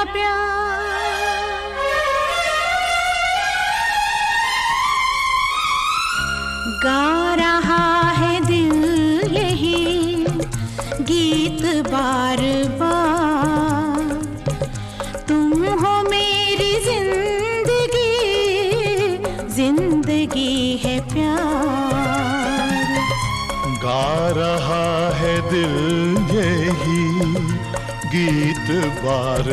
प्यार। गा रहा है दिल यही गीत बार बार, तुम हो मेरी जिंदगी, जिंदगी है प्यार। गा रहा है दिल यही गीत बार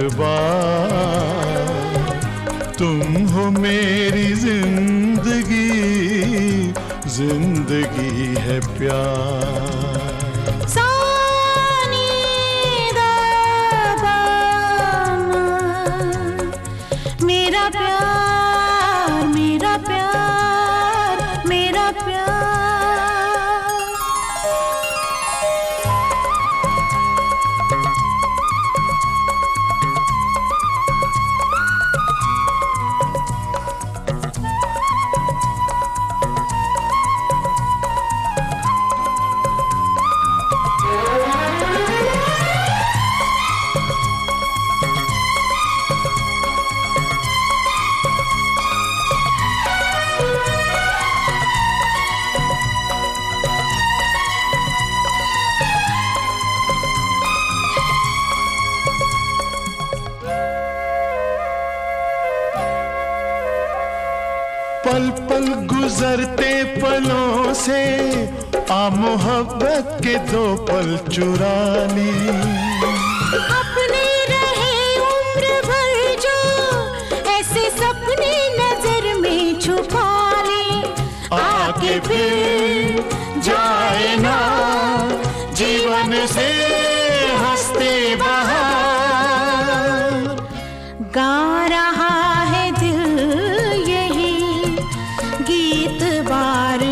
बार, तुम हो मेरी जिंदगी, जिंदगी है प्यार। सानी दा पा मा, मेरा प्यार, मेरा प्यार, मेरा प्यार। पल पल गुजरते पलों से आ मोहब्बत के दो पल चुरा ली, अपने रहे उम्र भर जो ऐसे सपने नजर में छुपा ले, आके फिर जाए ना जीवन से हंसते बहार। गा रहा है दिल यही गीत बार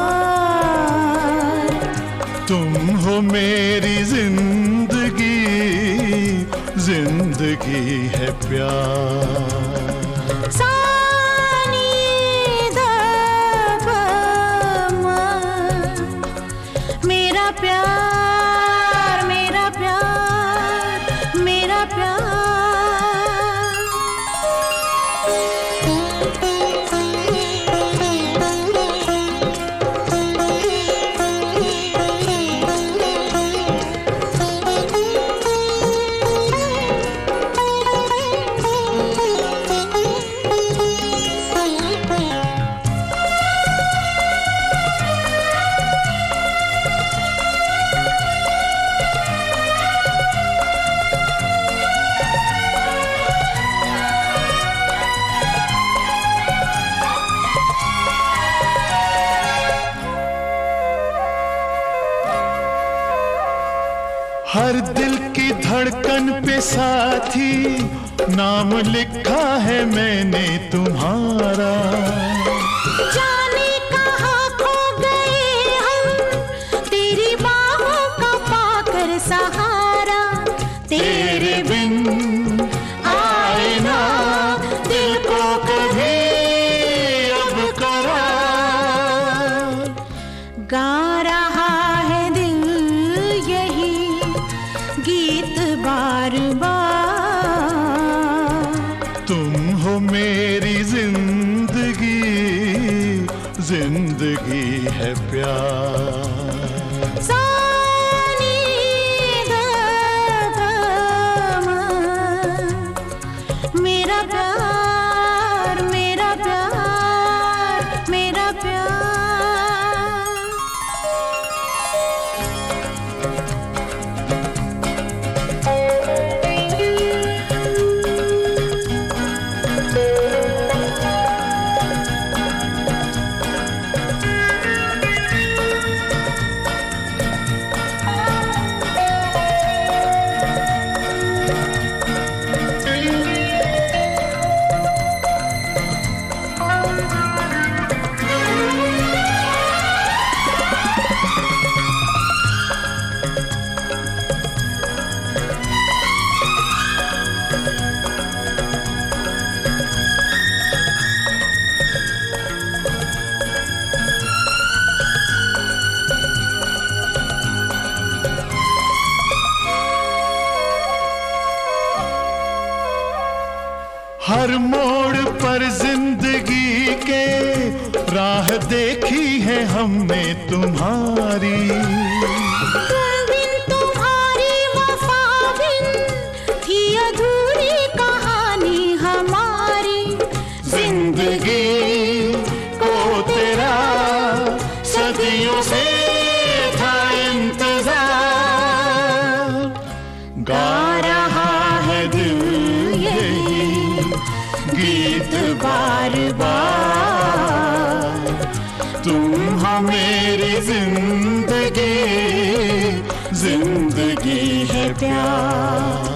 बार, तुम हो मेरी जिंदगी, जिंदगी है प्यार। सानी दा पा मा, मेरा प्यार, मेरा प्यार, मेरा प्यार। हर दिल की धड़कन पे साथी नाम लिखा है मैंने तुम्हारा, जाने कहाँ खो गए हम तेरी बाहों का पाकर सहारा, तेरे बिन आए ना दिल को कभी अब करार। गा रहा है दिल यही गीत बार बार, तुम हो मेरी जिंदगी, जिंदगी है प्यार। सानी दा पा मा, हर मोड़ पर जिंदगी के राह देखी है हमने तुम्हारी। बिन तुम्हारी वफा बिन थी अधूरी कहानी हमारी। जिंदगी को तेरा सदियों से था इंतजार। गा रहा है दिल यही गीत बार बार। तुम हो मेरी जिंदगी, जिंदगी है प्यार।